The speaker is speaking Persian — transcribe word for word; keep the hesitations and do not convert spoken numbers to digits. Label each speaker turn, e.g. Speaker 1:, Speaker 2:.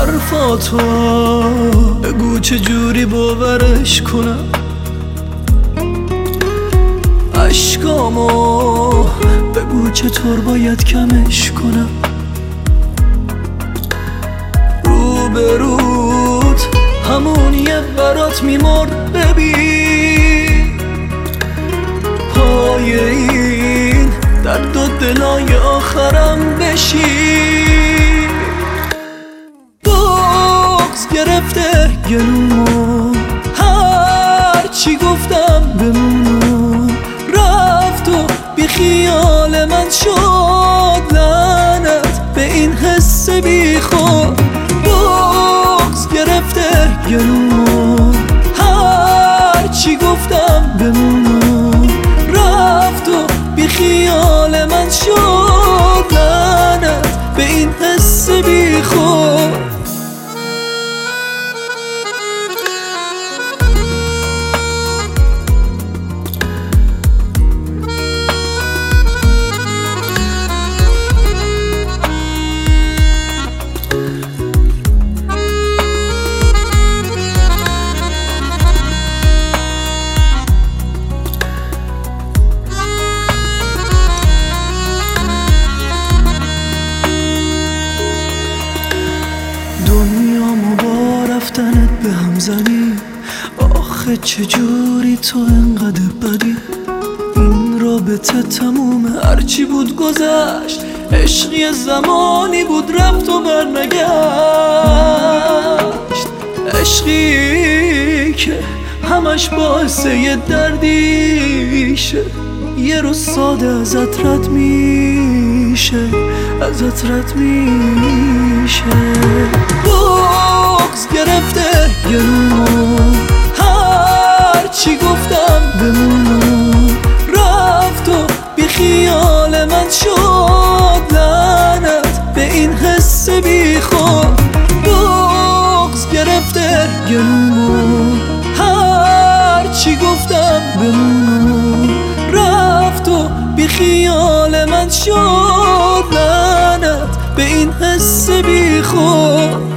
Speaker 1: حرفاتو بگو چجوری باورش کنم، عشقامو بگو چطور باید کمش کنم. رو به روت همونیه برات میمرد ببین، پای این درد و دلای آخرم بشین. بغض گرفته گلومو، هر چی گفتم بمونو، رفت و بی خیال من شد. لعنت به این حس بی خود. بغض گرفته گلومو، هر چی گفتم بمونو، رفت و بی خیال من شد. لعنت به این حس بی خود. دنیامو با رفتنت به هم زنی، آخه چجوری تو انقدر بدی؟ این رابطه تمومه، هرچی بود گذشت، عشقی زمانی بود رفت و برنگشت. عشقی که همش باعث یه دردیشه، یه روز ساده ازت رد میشه، ازت رد میشه. بغض گرفته گلومو، هر چی گفتم بمونو، رفت و بی خیال من شد. لعنت به این حس بی خود. بغض گرفته گلومو، هر چی گفتم بمونو، رفت و بی خیال من شد. لعنت به این حس بی خود.